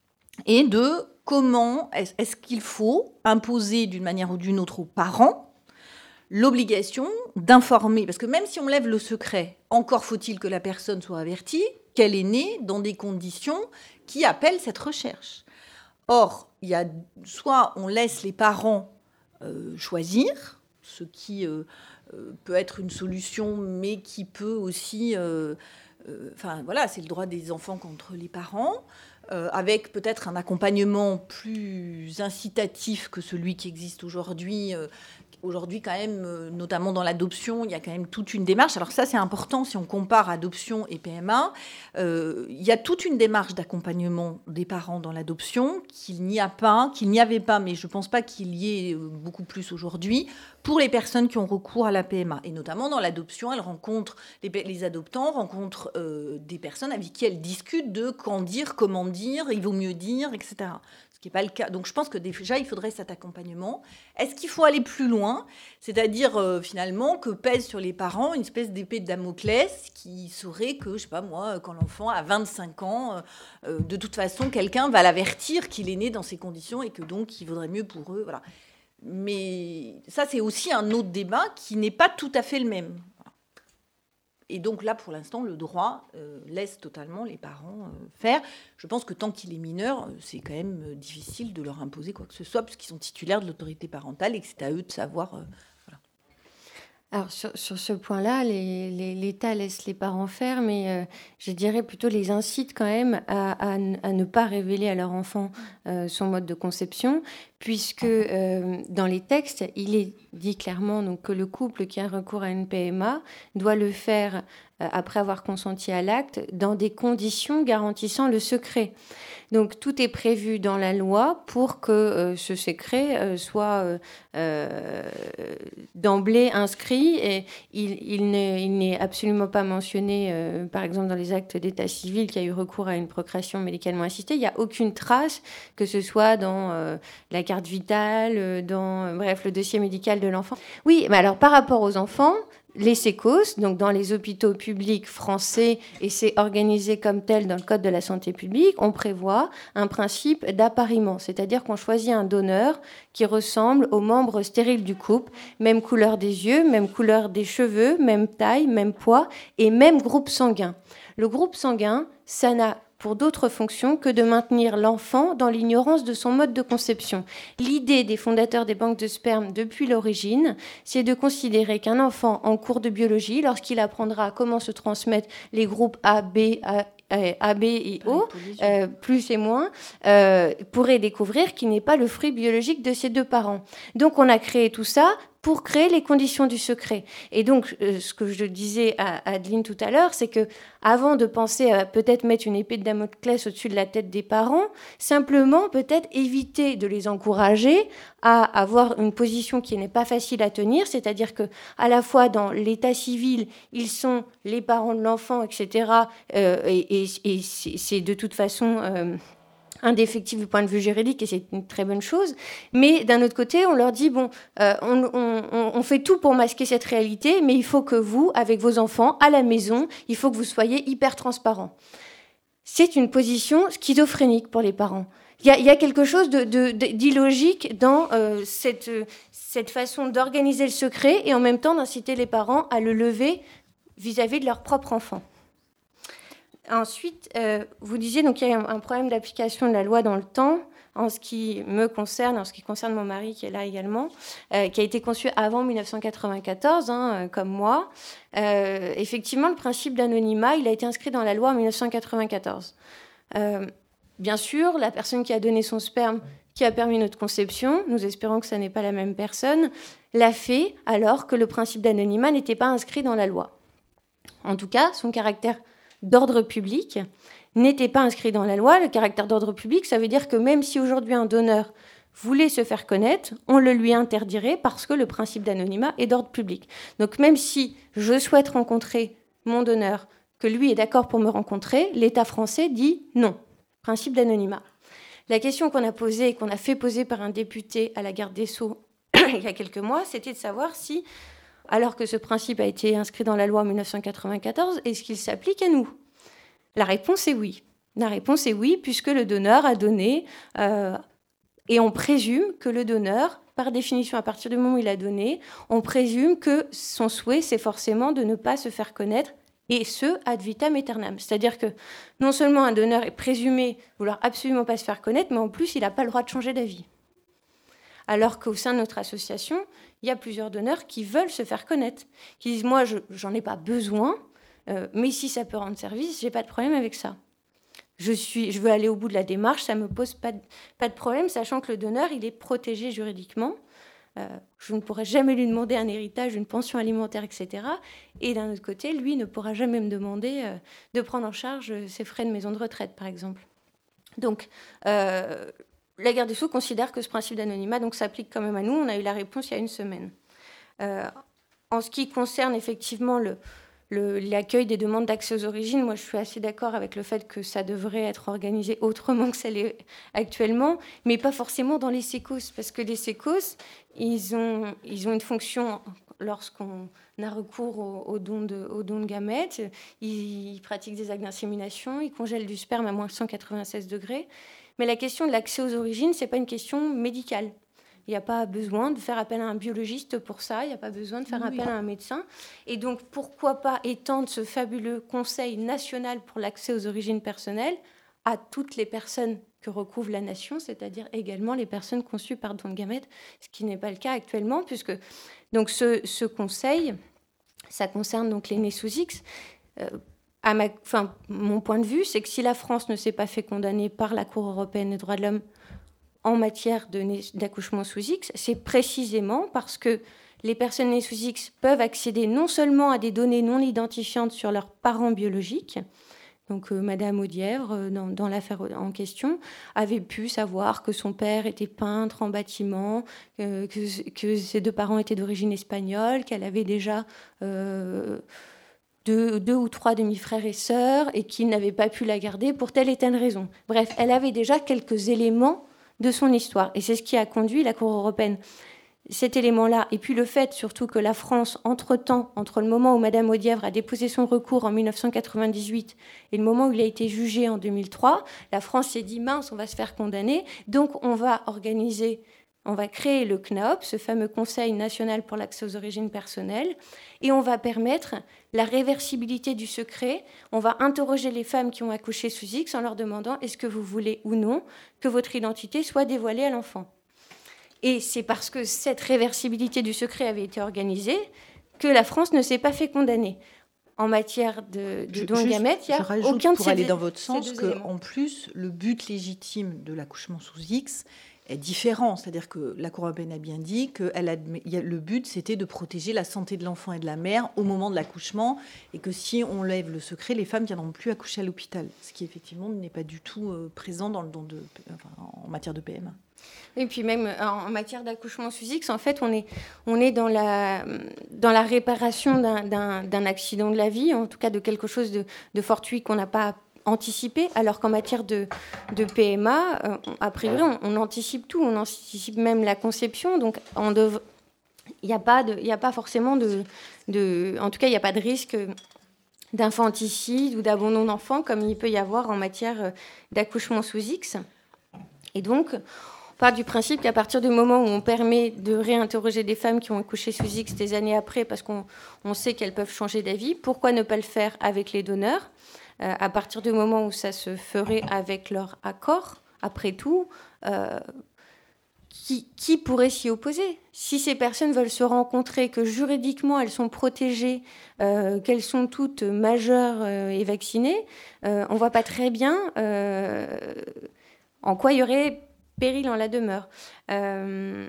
et de comment est-ce, est-ce qu'il faut imposer d'une manière ou d'une autre aux parents l'obligation d'informer. Parce que même si on lève le secret, encore faut-il que la personne soit avertie qu'elle est née dans des conditions qui appellent cette recherche. Or, il y a, soit on laisse les parents euh, choisir, ce qui... Euh, peut être une solution, mais qui peut aussi... Euh, euh, enfin, voilà, c'est le droit des enfants contre les parents, euh, avec peut-être un accompagnement plus incitatif que celui qui existe aujourd'hui. Euh, aujourd'hui, quand même, euh, notamment dans l'adoption, il y a quand même toute une démarche. Alors ça, c'est important si on compare adoption et P M A. Euh, il y a toute une démarche d'accompagnement des parents dans l'adoption qu'il n'y a pas, qu'il n'y avait pas, mais je ne pense pas qu'il y ait beaucoup plus aujourd'hui, pour les personnes qui ont recours à la P M A. Et notamment dans l'adoption, elles rencontrent, les, les adoptants rencontrent euh, des personnes avec qui elles discutent de quand dire, comment dire, il vaut mieux dire, et cetera. Ce qui n'est pas le cas. Donc je pense que déjà, il faudrait cet accompagnement. Est-ce qu'il faut aller plus loin ? C'est-à-dire, euh, finalement, que pèse sur les parents une espèce d'épée de Damoclès qui serait que, je ne sais pas moi, quand l'enfant a vingt-cinq ans, euh, de toute façon, quelqu'un va l'avertir qu'il est né dans ces conditions et que donc, il vaudrait mieux pour eux, voilà. Mais ça, c'est aussi un autre débat qui n'est pas tout à fait le même. Et donc là, pour l'instant, le droit euh, laisse totalement les parents euh, faire. Je pense que tant qu'il est mineur, c'est quand même difficile de leur imposer quoi que ce soit, puisqu'ils sont titulaires de l'autorité parentale et que c'est à eux de savoir... Euh, voilà. Alors, sur, sur ce point-là, les, les, l'État laisse les parents faire, mais euh, je dirais plutôt les incite quand même à, à, à ne pas révéler à leur enfant euh, son mode de conception, puisque euh, dans les textes, il est dit clairement donc, que le couple qui a recours à une P M A doit le faire euh, après avoir consenti à l'acte dans des conditions garantissant le secret. Donc, tout est prévu dans la loi pour que euh, ce secret euh, soit euh, euh, d'emblée inscrit. Et il, il, n'est, il n'est absolument pas mentionné, euh, par exemple, dans les actes d'état civil qu'il y a eu recours à une procréation médicalement assistée. Il n'y a aucune trace, que ce soit dans euh, la carte vitale, dans euh, bref, le dossier médical de l'enfant. Oui, mais alors, par rapport aux enfants... Les sécos, donc dans les hôpitaux publics français, et c'est organisé comme tel dans le Code de la santé publique, on prévoit un principe d'appariement, c'est-à-dire qu'on choisit un donneur qui ressemble aux membres stériles du couple, même couleur des yeux, même couleur des cheveux, même taille, même poids et même groupe sanguin. Le groupe sanguin, ça n'a pour d'autres fonctions que de maintenir l'enfant dans l'ignorance de son mode de conception. L'idée des fondateurs des banques de sperme depuis l'origine, c'est de considérer qu'un enfant en cours de biologie, lorsqu'il apprendra comment se transmettent les groupes A, B, A, A, B et O, euh, plus et moins, euh, pourrait découvrir qu'il n'est pas le fruit biologique de ses deux parents. Donc on a créé tout ça pour créer les conditions du secret. Et donc, euh, ce que je disais à Adeline tout à l'heure, c'est que avant de penser à peut-être mettre une épée de Damoclès au-dessus de la tête des parents, simplement peut-être éviter de les encourager à avoir une position qui n'est pas facile à tenir, c'est-à-dire que à la fois dans l'état civil, ils sont les parents de l'enfant, et cetera. Euh, et, et, et c'est, c'est de toute façon... Euh, indéfectible du point de vue juridique, et c'est une très bonne chose. Mais d'un autre côté, on leur dit, bon, euh, on, on, on fait tout pour masquer cette réalité, mais il faut que vous, avec vos enfants, à la maison, il faut que vous soyez hyper transparents. C'est une position schizophrénique pour les parents. Il y a, il y a quelque chose de, de, de, d'illogique dans euh, cette, cette façon d'organiser le secret et en même temps d'inciter les parents à le lever vis-à-vis de leur propre enfant. Ensuite, euh, vous disiez donc qu'il y a un problème d'application de la loi dans le temps, en ce qui me concerne, en ce qui concerne mon mari qui est là également, euh, qui a été conçu avant dix-neuf cent quatre-vingt-quatorze, hein, comme moi. Euh, effectivement, le principe d'anonymat, il a été inscrit dans la loi en dix-neuf cent quatre-vingt-quatorze. Euh, bien sûr, la personne qui a donné son sperme, qui a permis notre conception, nous espérons que ce n'est pas la même personne, l'a fait alors que le principe d'anonymat n'était pas inscrit dans la loi. En tout cas, son caractère d'ordre public n'était pas inscrit dans la loi. Le caractère d'ordre public, ça veut dire que même si aujourd'hui un donneur voulait se faire connaître, on le lui interdirait parce que le principe d'anonymat est d'ordre public. Donc même si je souhaite rencontrer mon donneur, que lui est d'accord pour me rencontrer, l'État français dit non. Principe d'anonymat. La question qu'on a posée et qu'on a fait poser par un député à la garde des Sceaux il y a quelques mois, c'était de savoir si, alors que ce principe a été inscrit dans la loi en dix-neuf cent quatre-vingt-quatorze, est-ce qu'il s'applique à nous ? La réponse est oui. La réponse est oui, puisque le donneur a donné... Euh, Et on présume que le donneur, par définition, à partir du moment où il a donné, on présume que son souhait, c'est forcément de ne pas se faire connaître, et ce, ad vitam aeternam. C'est-à-dire que non seulement un donneur est présumé vouloir absolument pas se faire connaître, mais en plus, il n'a pas le droit de changer d'avis. Alors qu'au sein de notre association, il y a plusieurs donneurs qui veulent se faire connaître, qui disent « moi, je, j'en ai pas besoin, euh, mais si ça peut rendre service, j'ai pas de problème avec ça ». Je, suis, je veux aller au bout de la démarche, ça ne me pose pas de, pas de problème, sachant que le donneur, il est protégé juridiquement. Euh, je ne pourrai jamais lui demander un héritage, une pension alimentaire, et cetera. Et d'un autre côté, lui ne pourra jamais me demander euh, de prendre en charge ses frais de maison de retraite, par exemple. Donc, euh, la garde des Sceaux considère que ce principe d'anonymat donc, s'applique quand même à nous. On a eu la réponse il y a une semaine. Euh, en ce qui concerne effectivement le... Le, l'accueil des demandes d'accès aux origines, moi je suis assez d'accord avec le fait que ça devrait être organisé autrement que ça l'est actuellement, mais pas forcément dans les sécos, parce que les sécos, ils ont, ils ont une fonction lorsqu'on a recours aux, aux, dons, de, aux dons de gamètes, ils, ils pratiquent des actes d'insémination, ils congèlent du sperme à moins cent quatre-vingt-seize degrés, mais la question de l'accès aux origines, c'est pas une question médicale. Il n'y a pas besoin de faire appel à un biologiste pour ça, il n'y a pas besoin de faire oui. appel à un médecin. Et donc, pourquoi pas étendre ce fabuleux Conseil national pour l'accès aux origines personnelles à toutes les personnes que recouvre la nation, c'est-à-dire également les personnes conçues par don de gamètes, ce qui n'est pas le cas actuellement, puisque donc ce, ce conseil, ça concerne donc les nés sous X. Euh, à ma, enfin, mon point de vue, c'est que si la France ne s'est pas fait condamner par la Cour européenne des droits de l'homme en matière de, d'accouchement sous X, c'est précisément parce que les personnes nées sous X peuvent accéder non seulement à des données non identifiantes sur leurs parents biologiques, donc euh, Madame Audièvre, euh, dans, dans l'affaire en question, avait pu savoir que son père était peintre en bâtiment, euh, que, que ses deux parents étaient d'origine espagnole, qu'elle avait déjà... Euh, Deux, deux ou trois demi-frères et sœurs, et qu'il n'avait pas pu la garder pour telle et telle raison. Bref, elle avait déjà quelques éléments de son histoire. Et c'est ce qui a conduit la Cour européenne, cet élément-là. Et puis le fait surtout que la France, entre-temps, entre le moment où Madame Audièvre a déposé son recours en dix-neuf cent quatre-vingt-dix-huit et le moment où il a été jugé en deux mille trois, la France s'est dit « mince, on va se faire condamner, donc on va organiser... » On va créer le C N A O P, ce fameux Conseil national pour l'accès aux origines personnelles, et on va permettre la réversibilité du secret. On va interroger les femmes qui ont accouché sous X en leur demandant est-ce que vous voulez ou non que votre identité soit dévoilée à l'enfant. Et c'est parce que cette réversibilité du secret avait été organisée que la France ne s'est pas fait condamner. En matière de, de dons de gamètes, il n'y a aucun de pour ces aller deux, dans votre sens qu'en plus, le but légitime de l'accouchement sous X est différent. C'est-à-dire que la Cour européenne a bien dit que elle admet, y a, le but, c'était de protéger la santé de l'enfant et de la mère au moment de l'accouchement, et que si on lève le secret, les femmes ne viendront plus accoucher à l'hôpital, ce qui effectivement n'est pas du tout euh, présent dans le don de, enfin, en matière de P M A. Et puis même en matière d'accouchement sous X, en fait, on est, on est dans, la, dans la réparation d'un, d'un, d'un accident de la vie, en tout cas de quelque chose de, de fortuit qu'on n'a pas anticipé, alors qu'en matière de, de P M A, euh, a priori, on, on anticipe tout, on anticipe même la conception, donc il dev... n'y a, a pas forcément de, de... En tout cas, il n'y a pas de risque d'infanticide ou d'abandon d'enfant, comme il peut y avoir en matière d'accouchement sous X. Et donc... on part du principe qu'à partir du moment où on permet de réinterroger des femmes qui ont accouché sous X des années après, parce qu'on on sait qu'elles peuvent changer d'avis, pourquoi ne pas le faire avec les donneurs ? euh, À partir du moment où ça se ferait avec leur accord, après tout, euh, qui, qui pourrait s'y opposer ? Si ces personnes veulent se rencontrer, que juridiquement elles sont protégées, euh, qu'elles sont toutes majeures euh, et vaccinées, euh, on ne voit pas très bien euh, en quoi il y aurait péril en la demeure. Euh,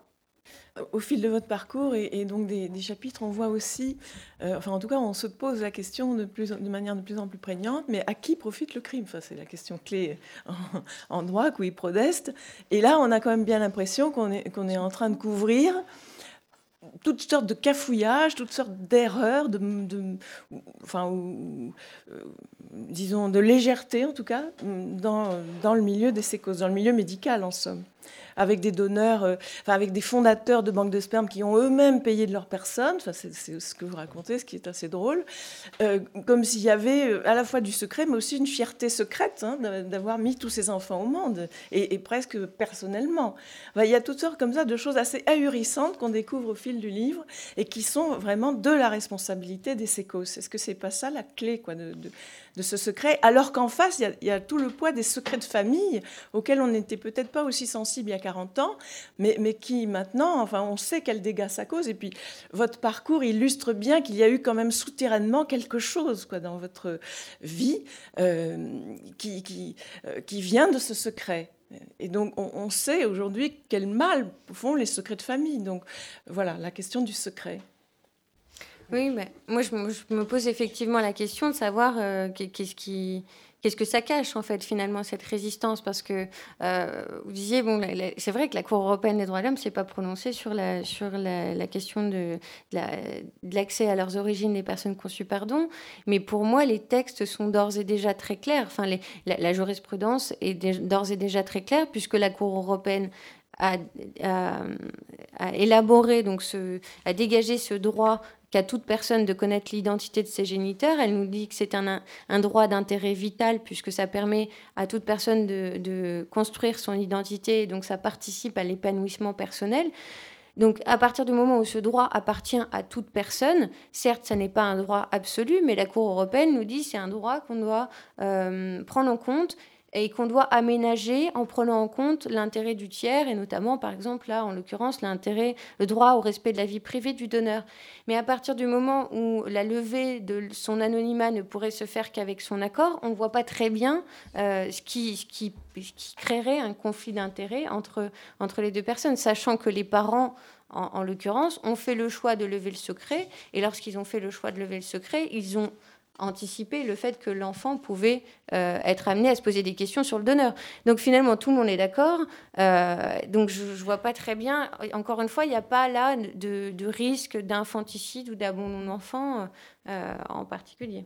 Au fil de votre parcours et, et donc des, des chapitres, on voit aussi, euh, enfin en tout cas, on se pose la question de, plus, de manière de plus en plus prégnante, mais à qui profite le crime ? Enfin, c'est la question clé en, en droit, qui prodeste. Et là, on a quand même bien l'impression qu'on est, qu'on est en train de couvrir toutes sortes de cafouillages, toutes sortes d'erreurs, de, de, enfin, ou, euh, disons, de légèreté en tout cas, dans, dans le milieu des sécos, dans le milieu médical en somme. Avec des donneurs, euh, enfin avec des fondateurs de banques de sperme qui ont eux-mêmes payé de leur personne, enfin, c'est, c'est ce que vous racontez, ce qui est assez drôle, euh, comme s'il y avait à la fois du secret, mais aussi une fierté secrète hein, d'avoir mis tous ces enfants au monde, et, et presque personnellement. Enfin, il y a toutes sortes comme ça de choses assez ahurissantes qu'on découvre au fil du livre, et qui sont vraiment de la responsabilité des sécos. Est-ce que c'est pas ça la clé quoi, de, de, de ce secret ? Alors qu'en face, il y, a, il y a tout le poids des secrets de famille, auxquels on n'était peut-être pas aussi sensible il y a quarante ans, mais, mais qui maintenant, enfin, on sait quels dégâts ça cause. Et puis, votre parcours illustre bien qu'il y a eu quand même souterrainement quelque chose quoi, dans votre vie euh, qui, qui, euh, qui vient de ce secret. Et donc, on, on sait aujourd'hui quel mal font les secrets de famille. Donc, voilà, la question du secret. Oui, mais moi, je, je me pose effectivement la question de savoir euh, qu'est-ce qui... Qu'est-ce que ça cache, en fait, finalement, cette résistance ? Parce que euh, vous disiez, bon, la, la, c'est vrai que la Cour européenne des droits de l'homme ne s'est pas prononcée sur la, sur la, la question de, de, la, de l'accès à leurs origines des personnes conçues par don. Mais pour moi, les textes sont d'ores et déjà très clairs. Enfin, les, la, la jurisprudence est d'ores et déjà très claire, puisque la Cour européenne a, a, a élaboré, donc ce, a dégagé ce droit qu'à toute personne de connaître l'identité de ses géniteurs. Elle nous dit que c'est un, un droit d'intérêt vital puisque ça permet à toute personne de, de construire son identité et donc ça participe à l'épanouissement personnel. Donc à partir du moment où ce droit appartient à toute personne, certes, ça n'est pas un droit absolu, mais la Cour européenne nous dit que c'est un droit qu'on doit euh, prendre en compte et qu'on doit aménager en prenant en compte l'intérêt du tiers, et notamment, par exemple, là, en l'occurrence, l'intérêt, le droit au respect de la vie privée du donneur. Mais à partir du moment où la levée de son anonymat ne pourrait se faire qu'avec son accord, on ne voit pas très bien euh, ce, qui, ce, qui, ce qui créerait un conflit d'intérêts entre, entre les deux personnes, sachant que les parents, en, en l'occurrence, ont fait le choix de lever le secret, et lorsqu'ils ont fait le choix de lever le secret, ils ont anticiper le fait que l'enfant pouvait euh, être amené à se poser des questions sur le donneur. Donc finalement, tout le monde est d'accord. Euh, donc je ne vois pas très bien. Encore une fois, il n'y a pas là de, de risque d'infanticide ou d'abandon d'enfant euh, en particulier.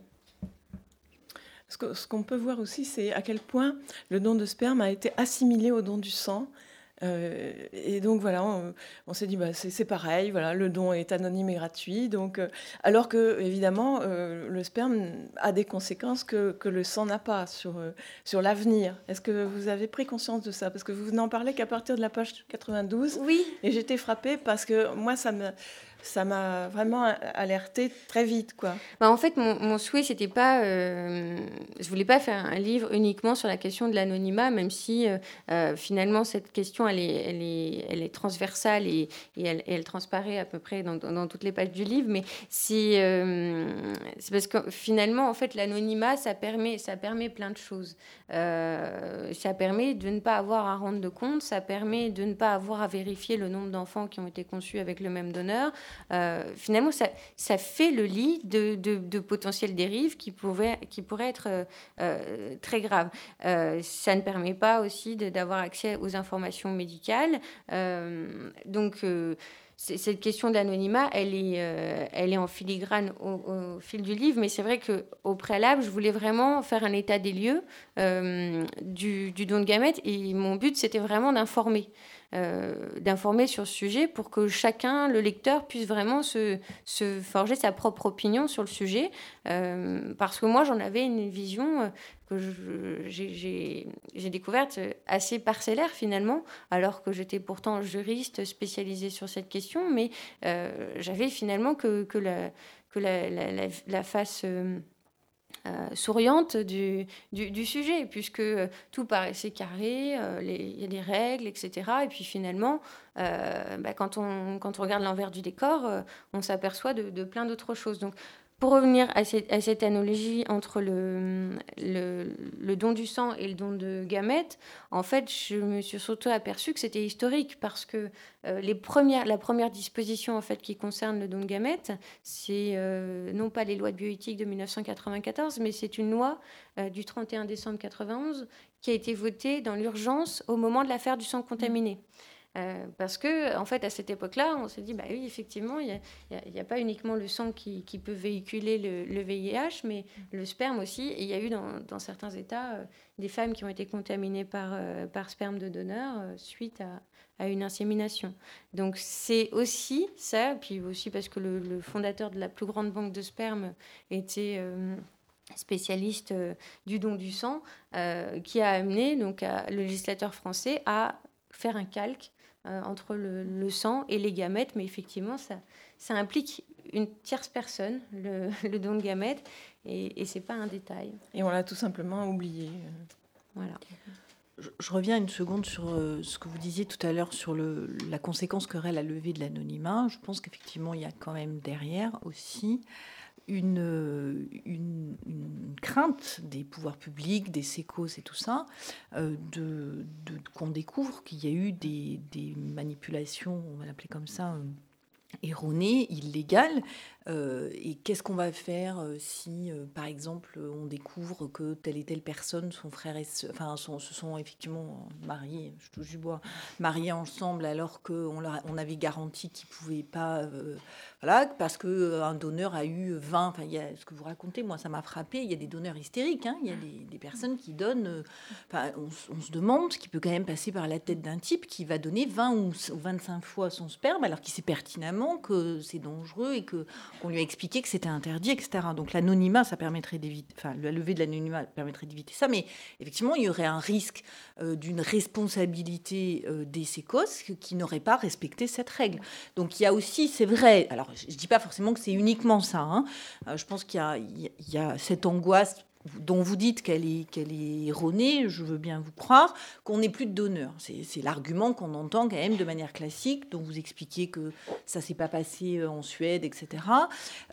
Ce, que, ce qu'on peut voir aussi, c'est à quel point le don de sperme a été assimilé au don du sang. Euh, et donc voilà, on, on s'est dit bah, c'est, c'est pareil, voilà, le don est anonyme et gratuit. Donc, euh, alors que évidemment, euh, le sperme a des conséquences que, que le sang n'a pas sur, euh, sur l'avenir. Est-ce que vous avez pris conscience de ça ? Parce que vous n'en parlez qu'à partir de la page quatre-vingt-douze. Oui. Et j'étais frappée parce que moi, ça me... ça m'a vraiment alertée très vite, quoi. Bah en fait, mon, mon souhait, c'était pas... Euh, je voulais pas faire un livre uniquement sur la question de l'anonymat, même si, euh, finalement, cette question, elle est, elle est, elle est transversale et, et, elle, et elle transparaît à peu près dans, dans, dans toutes les pages du livre. Mais c'est, euh, c'est parce que, finalement, en fait, l'anonymat, ça permet, ça permet plein de choses. Euh, ça permet de ne pas avoir à rendre de compte, ça permet de ne pas avoir à vérifier le nombre d'enfants qui ont été conçus avec le même donneur. Euh, finalement, ça, ça fait le lit de, de, de potentielles dérives qui pourraient, qui pourraient être euh, très graves. Euh, ça ne permet pas aussi de, d'avoir accès aux informations médicales. Euh, donc, euh, cette question de l'anonymat, elle est, euh, elle est en filigrane au, au fil du livre, mais c'est vrai qu'au préalable, je voulais vraiment faire un état des lieux euh, du, du don de gamètes, et mon but, c'était vraiment d'informer. Euh, d'informer sur ce sujet pour que chacun, le lecteur, puisse vraiment se, se forger sa propre opinion sur le sujet. Euh, parce que moi, j'en avais une vision euh, que je, j'ai, j'ai, j'ai découverte assez parcellaire finalement, alors que j'étais pourtant juriste spécialisée sur cette question, mais euh, j'avais finalement que, que, la, que la, la, la, la face... Euh, euh, souriante du, du, du sujet, puisque tout paraissait carré, euh, les, il y a des règles, et cetera. Et puis finalement, euh, bah, quand, on, quand on regarde l'envers du décor, euh, on s'aperçoit de, de plein d'autres choses. Donc, pour revenir à cette, à cette analogie entre le, le, le don du sang et le don de gamètes, en fait, je me suis surtout aperçue que c'était historique parce que euh, les premières, la première disposition en fait, qui concerne le don de gamètes, c'est euh, non pas les lois de bioéthique de dix-neuf cent quatre-vingt-quatorze, mais c'est une loi euh, du trente et un décembre quatre-vingt-onze qui a été votée dans l'urgence au moment de l'affaire du sang contaminé. Euh, parce que, en fait, à cette époque-là, on s'est dit, bah oui, effectivement, il n'y a, a, a pas uniquement le sang qui, qui peut véhiculer le, le V I H, mais le sperme aussi. Et il y a eu dans, dans certains États euh, des femmes qui ont été contaminées par, euh, par sperme de donneur euh, suite à, à une insémination. Donc, c'est aussi ça, puis aussi parce que le, le fondateur de la plus grande banque de sperme était... Euh, spécialiste euh, du don du sang, euh, qui a amené donc, à, le législateur français à faire un calque Euh, entre le, le sang et les gamètes, mais effectivement, ça, ça implique une tierce personne, le, le don de gamètes, et, et ce n'est pas un détail. Et on l'a tout simplement oublié. Voilà. Je, je reviens une seconde sur euh, ce que vous disiez tout à l'heure sur le, la conséquence qu'aurait la levée de l'anonymat. Je pense qu'effectivement, il y a quand même derrière aussi Une, une, une crainte des pouvoirs publics, des sécos et tout ça, euh, de, de, qu'on découvre qu'il y a eu des, des manipulations, on va l'appeler comme ça, euh, erronées, illégales. Euh, et qu'est-ce qu'on va faire euh, si, euh, par exemple, on découvre que telle et telle personne, son frère et soeur, enfin, sont, se sont effectivement mariés, je touche du bois, mariés ensemble alors qu'on on avait garanti qu'ils ne pouvaient pas... Euh, voilà, parce qu'un donneur a eu vingt... Enfin, il y a, ce que vous racontez, moi, ça m'a frappé. Il y a des donneurs hystériques. Hein, il y a des, des personnes qui donnent... Euh, enfin, on, on se demande ce qui peut quand même passer par la tête d'un type qui va donner vingt ou vingt-cinq fois son sperme alors qu'il sait pertinemment que c'est dangereux et que... qu'on lui a expliqué que c'était interdit, et cetera. Donc l'anonymat, ça permettrait d'éviter, enfin la levée de l'anonymat permettrait d'éviter ça, mais effectivement, il y aurait un risque euh, d'une responsabilité euh, des sécos qui n'auraient pas respecté cette règle. Donc il y a aussi, c'est vrai, alors je ne dis pas forcément que c'est uniquement ça, hein. Euh, je pense qu'il y a, il y a cette angoisse dont vous dites qu'elle est, qu'elle est erronée, je veux bien vous croire, qu'on n'ait plus de donneurs. C'est, c'est l'argument qu'on entend quand même de manière classique, dont vous expliquez que ça ne s'est pas passé en Suède, et cetera.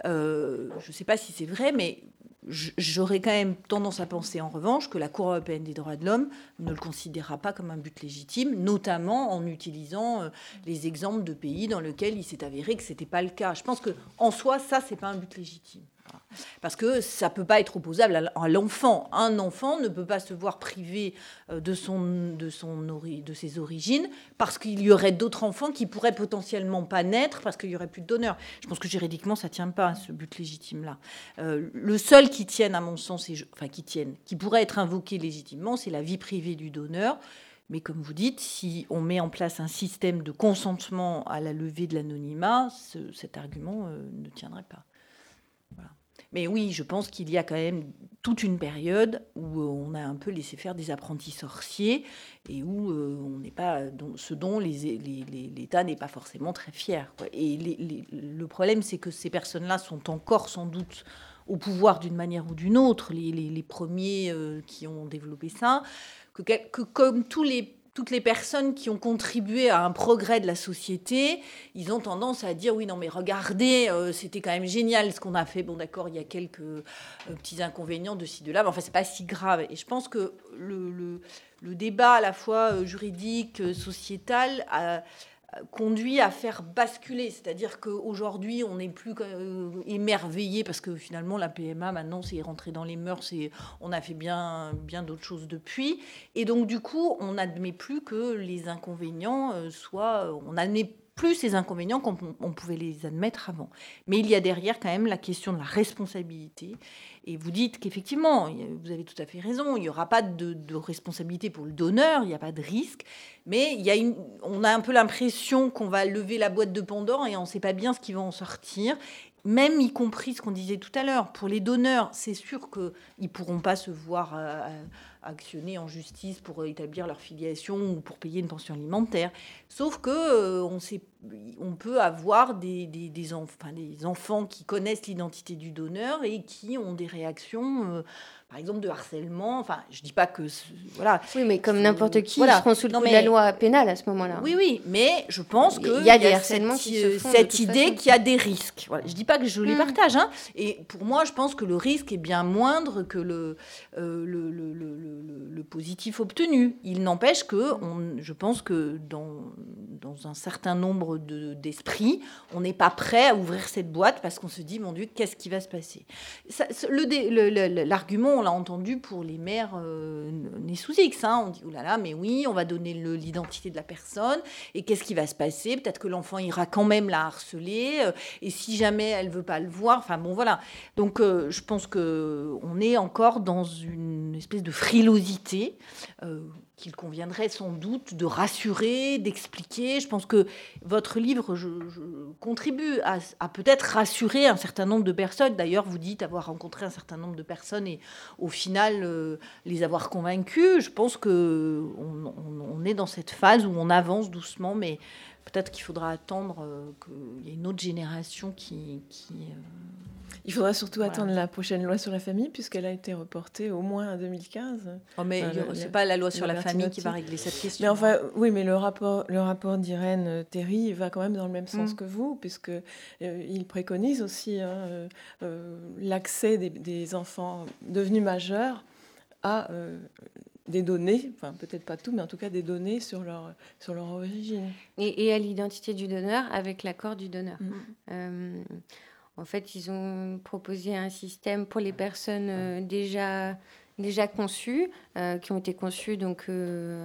Euh, je ne sais pas si c'est vrai, mais j'aurais quand même tendance à penser en revanche que la Cour européenne des droits de l'homme ne le considérera pas comme un but légitime, notamment en utilisant euh, les exemples de pays dans lesquels il s'est avéré que ce n'était pas le cas. Je pense qu'en soi, ça, ce n'est pas un but légitime. Parce que ça ne peut pas être opposable à l'enfant. Un enfant ne peut pas se voir privé de, son, de, son, de ses origines parce qu'il y aurait d'autres enfants qui pourraient potentiellement pas naître parce qu'il n'y aurait plus de donneurs. Je pense que juridiquement, ça ne tient pas, ce but légitime-là. Euh, le seul qui tienne, à mon sens, et je, enfin qui tienne, qui pourrait être invoqué légitimement, c'est la vie privée du donneur. Mais comme vous dites, si on met en place un système de consentement à la levée de l'anonymat, ce, cet argument euh, ne tiendrait pas. Voilà. Mais oui, je pense qu'il y a quand même toute une période où on a un peu laissé faire des apprentis sorciers et où euh, on n'est pas, ce dont les, les, les, l'État n'est pas forcément très fier, quoi. Et les, les, le problème, c'est que ces personnes-là sont encore sans doute au pouvoir d'une manière ou d'une autre, les, les, les premiers euh, qui ont développé ça, que, que comme tous les toutes les personnes qui ont contribué à un progrès de la société, ils ont tendance à dire, oui, non, mais regardez, euh, c'était quand même génial ce qu'on a fait. Bon, d'accord, il y a quelques euh, petits inconvénients de ci, de là, mais enfin, c'est pas si grave. Et je pense que le, le, le débat à la fois juridique, sociétal, a, conduit à faire basculer. C'est-à-dire qu'aujourd'hui, on n'est plus euh, émerveillé parce que finalement, la P M A, maintenant, c'est rentré dans les mœurs et on a fait bien, bien d'autres choses depuis. Et donc, du coup, on n'admet plus que les inconvénients euh, soient... On n'admet plus ces inconvénients qu'on on pouvait les admettre avant. Mais il y a derrière quand même la question de la responsabilité. Et vous dites qu'effectivement, vous avez tout à fait raison, il n'y aura pas de, de responsabilité pour le donneur, il n'y a pas de risque, mais il y a une, on a un peu l'impression qu'on va lever la boîte de Pandore et on ne sait pas bien ce qui va en sortir. Même y compris ce qu'on disait tout à l'heure, pour les donneurs, c'est sûr qu'ils ne pourront pas se voir euh, actionner en justice pour établir leur filiation ou pour payer une pension alimentaire. Sauf qu'on euh, ne sait on peut avoir des, des, des, enf- enfin, des enfants qui connaissent l'identité du donneur et qui ont des réactions, euh, par exemple, de harcèlement. Enfin, je dis pas que... ce- Voilà. Oui, mais comme Faut- n'importe qui, voilà. ils seront sous le Non, coup mais- de la loi pénale à ce moment-là. Oui, oui, mais je pense Il qu'il y a des harcèlements qui se font de cette toute idée façon. qu'il y a des risques. Voilà. Je dis pas que je les Mm. partage, hein. Et pour moi, je pense que le risque est bien moindre que le, euh, le, le, le, le- le positif obtenu. Il n'empêche que, on, je pense que dans, dans un certain nombre de, d'esprits, on n'est pas prêt à ouvrir cette boîte parce qu'on se dit, mon Dieu, qu'est-ce qui va se passer? Ça, le, dé- le, le, l'argument, on l'a entendu pour les mères euh, nées sous X. Hein. On dit, oh là là, mais oui, on va donner le, l'identité de la personne. Et qu'est-ce qui va se passer? Peut-être que l'enfant ira quand même la harceler. euh, Et si jamais elle veut pas le voir, enfin bon, voilà. Donc, euh, je pense qu'on est encore dans une espèce de frilosité euh, qu'il conviendrait sans doute de rassurer, d'expliquer. Je pense que votre livre je, je contribue à, à peut-être rassurer un certain nombre de personnes. D'ailleurs, vous dites avoir rencontré un certain nombre de personnes et au final euh, les avoir convaincus. Je pense qu'on on, on est dans cette phase où on avance doucement, mais peut-être qu'il faudra attendre euh, qu'il y ait une autre génération qui... qui euh, Il faudra surtout Voilà. attendre la prochaine loi sur la famille, puisqu'elle a été reportée au moins en deux mille quinze. Oh, mais Enfin, euh, le- c'est le- pas la loi sur le la famille qui Bertinotti. va régler cette question. Mais enfin, oui, mais le rapport, le rapport d'Irène euh, Théry va quand même dans le même sens Mm. que vous, puisque euh, il préconise aussi hein, euh, euh, l'accès des, des enfants devenus majeurs à euh, des données, enfin peut-être pas tout, mais en tout cas des données sur leur sur leur origine. Et, et à l'identité du donneur avec l'accord du donneur. Mm. Euh, en fait, ils ont proposé un système pour les personnes euh, déjà, déjà conçues, euh, qui ont été conçues donc, euh,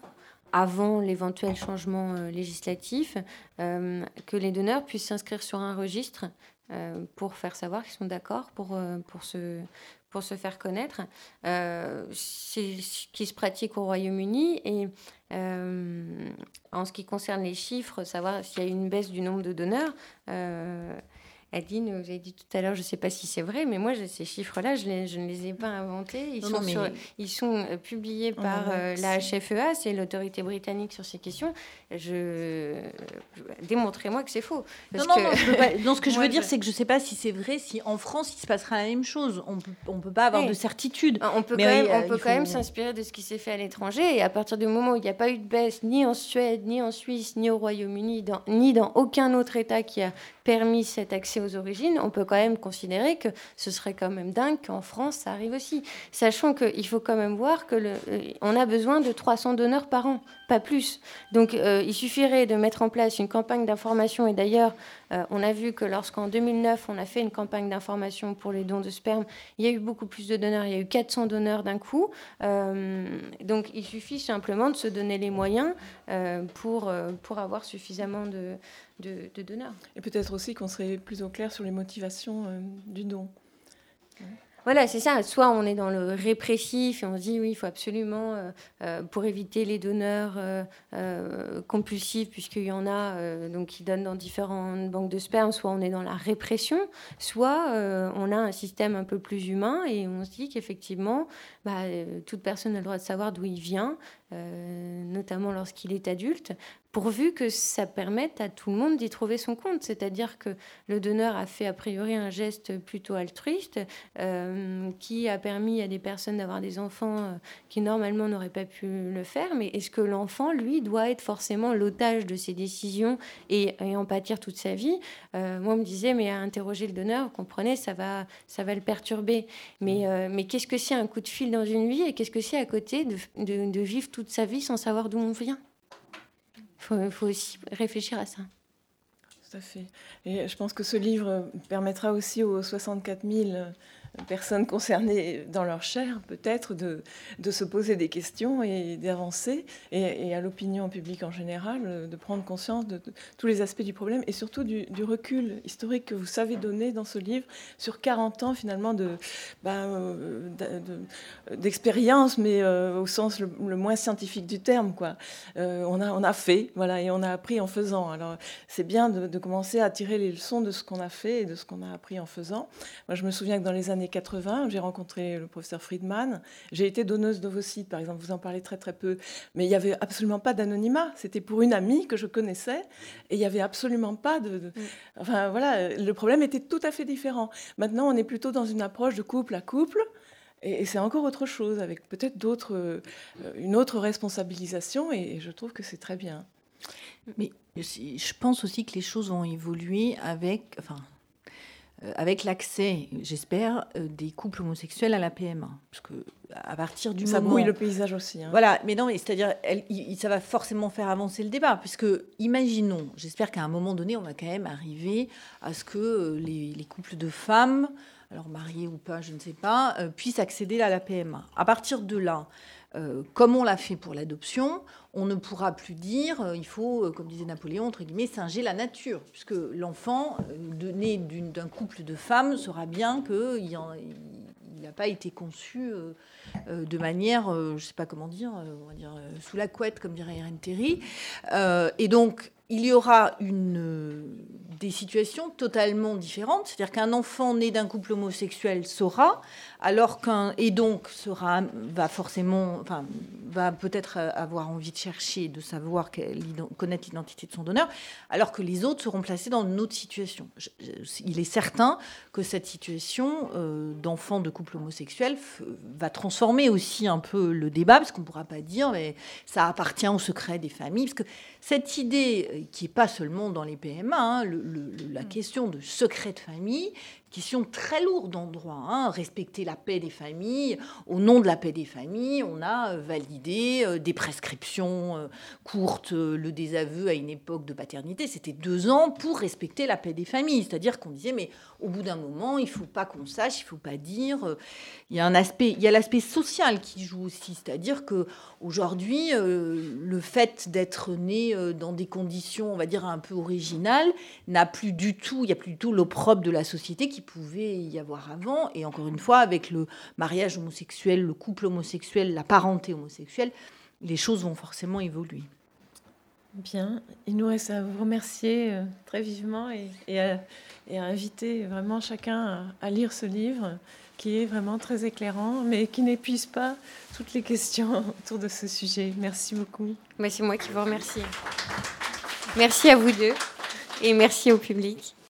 avant l'éventuel changement euh, législatif, euh, que les donneurs puissent s'inscrire sur un registre euh, pour faire savoir qu'ils sont d'accord pour, euh, pour, se, pour se faire connaître. Euh, c'est ce qui se pratique au Royaume-Uni et euh, en ce qui concerne les chiffres, savoir s'il y a une baisse du nombre de donneurs. Euh, Adeline, vous avez dit tout à l'heure, je ne sais pas si c'est vrai, mais moi, ces chiffres-là, je, les, je ne les ai pas inventés. Ils Non, sont, non, mais- sur- ils sont euh, publiés On par en a euh, aussi. la H F E A, c'est l'autorité britannique sur ces questions. Je... Démontrez-moi que c'est faux. Non, Parce non, que... non, je peux pas- non, ce que je Moi, veux dire, je- c'est que je ne sais pas si c'est vrai, si en France, il se passera la même chose. On peut, on peut pas avoir Oui. de certitude. On peut Mais quand oui, même, euh, on peut il quand même faut- s'inspirer de ce qui s'est fait à l'étranger. Et à partir du moment où il n'y a pas eu de baisse ni en Suède, ni en Suisse, ni au Royaume-Uni, dans- ni dans aucun autre État qui a permis cet accès aux origines, on peut quand même considérer que ce serait quand même dingue qu'en France, ça arrive aussi. Sachant qu'il faut quand même voir que le, euh, on a besoin de trois cents donneurs par an, pas plus. Donc euh, il suffirait de mettre en place une campagne d'information. Et d'ailleurs, euh, on a vu que lorsqu'en deux mille neuf, on a fait une campagne d'information pour les dons de sperme, il y a eu beaucoup plus de donneurs. Il y a eu quatre cents donneurs d'un coup. Euh, donc il suffit simplement de se donner les moyens euh, pour, euh, pour avoir suffisamment de, de, de donneurs. Et peut-être aussi qu'on serait plus au clair sur les motivations euh, du don. Voilà, c'est ça. Soit on est dans le répressif et on se dit oui, il faut absolument, euh, euh, pour éviter les donneurs euh, euh, compulsifs, puisqu'il y en a euh, donc, qui donnent dans différentes banques de sperme, soit on est dans la répression, soit euh, on a un système un peu plus humain et on se dit qu'effectivement, bah, euh, toute personne a le droit de savoir d'où il vient, euh, notamment lorsqu'il est adulte, pourvu que ça permette à tout le monde d'y trouver son compte. C'est-à-dire que le donneur a fait a priori un geste plutôt altruiste euh, qui a permis à des personnes d'avoir des enfants euh, qui normalement n'auraient pas pu le faire. Mais est-ce que l'enfant, lui, doit être forcément l'otage de ses décisions et, et en pâtir toute sa vie? euh, Moi, on me disait, mais à interroger le donneur, vous comprenez, ça va, ça va le perturber. Mais, euh, mais qu'est-ce que c'est un coup de fil dans une vie et qu'est-ce que c'est à côté de, de, de vivre toute sa vie sans savoir d'où on vient? Il faut, faut aussi réfléchir à ça. Tout à fait. Et je pense que ce livre permettra aussi aux soixante-quatre mille personnes concernées dans leur chair, peut-être, de, de se poser des questions et d'avancer, et, et à l'opinion publique en général, de prendre conscience de, de tous les aspects du problème, et surtout du, du recul historique que vous savez donner dans ce livre sur quarante ans, finalement, de, bah, euh, de, d'expérience, mais euh, au sens le, le moins scientifique du terme, quoi. Euh, on, a, on a fait, voilà, et on a appris en faisant. Alors, c'est bien de, de commencer à tirer les leçons de ce qu'on a fait et de ce qu'on a appris en faisant. Moi, je me souviens que dans les années années quatre-vingts, j'ai rencontré le professeur Friedman. J'ai été donneuse d'ovocytes, par exemple, vous en parlez très très peu. Mais il n'y avait absolument pas d'anonymat. C'était pour une amie que je connaissais et il n'y avait absolument pas de... de... Enfin voilà, le problème était tout à fait différent. Maintenant, on est plutôt dans une approche de couple à couple. Et c'est encore autre chose, avec peut-être d'autres, euh, une autre responsabilisation, et je trouve que c'est très bien. Mais je pense aussi que les choses vont évoluer avec, enfin, euh, avec l'accès, j'espère, euh, des couples homosexuels à la P M A. Parce que à partir du ça moment... Ça brouille le paysage aussi. Hein. Voilà, mais non, mais c'est-à-dire, elle, il, ça va forcément faire avancer le débat. Puisque, imaginons, j'espère qu'à un moment donné, on va quand même arriver à ce que les, les couples de femmes... alors mariés ou pas, je ne sais pas, euh, puissent accéder à la P M A. À partir de là, euh, comme on l'a fait pour l'adoption, on ne pourra plus dire, euh, il faut, euh, comme disait Napoléon, entre guillemets, singer la nature, puisque l'enfant euh, de, né d'une, d'un couple de femmes saura bien qu'il n'a pas été conçu euh, euh, de manière, euh, je ne sais pas comment dire, euh, on va dire euh, sous la couette, comme dirait Irène Théry. Euh, et donc, il y aura une, des situations totalement différentes. C'est-à-dire qu'un enfant né d'un couple homosexuel saura, alors qu'un... et donc sera, va forcément... Enfin, va peut-être avoir envie de chercher, de savoir, connaître l'identité de son donneur, alors que les autres seront placés dans une autre situation. Je, je, il est certain que cette situation euh, d'enfant de couple homosexuel f- va transformer aussi un peu le débat, parce qu'on ne pourra pas dire mais ça appartient au secret des familles, parce que cette idée qui n'est pas seulement dans les P M A, hein, le, le, la question de secret de famille, question très lourde en droit, hein, respecter la paix des familles. Au nom de la paix des familles, on a validé euh, des prescriptions euh, courtes, euh, le désaveu à une époque de paternité, c'était deux ans pour respecter la paix des familles. C'est-à-dire qu'on disait, mais au bout d'un moment, il ne faut pas qu'on sache, il ne faut pas dire. Euh, il y a un aspect, il y a l'aspect social qui joue aussi, c'est-à-dire qu'aujourd'hui, euh, le fait d'être né euh, dans des conditions, on va dire, un peu originales, n'a plus du tout, il n'y a plus du tout l'opprobre de la société qui pouvait y avoir avant. Et encore une fois, avec le mariage homosexuel, le couple homosexuel, la parenté homosexuelle, les choses vont forcément évoluer. Bien, il nous reste à vous remercier euh, très vivement et, et, à, et à inviter vraiment chacun à, à lire ce livre qui est vraiment très éclairant, mais qui n'épuise pas toutes les questions autour de ce sujet. Merci beaucoup. Bah, c'est moi qui vous remercie. Merci à vous deux et merci au public.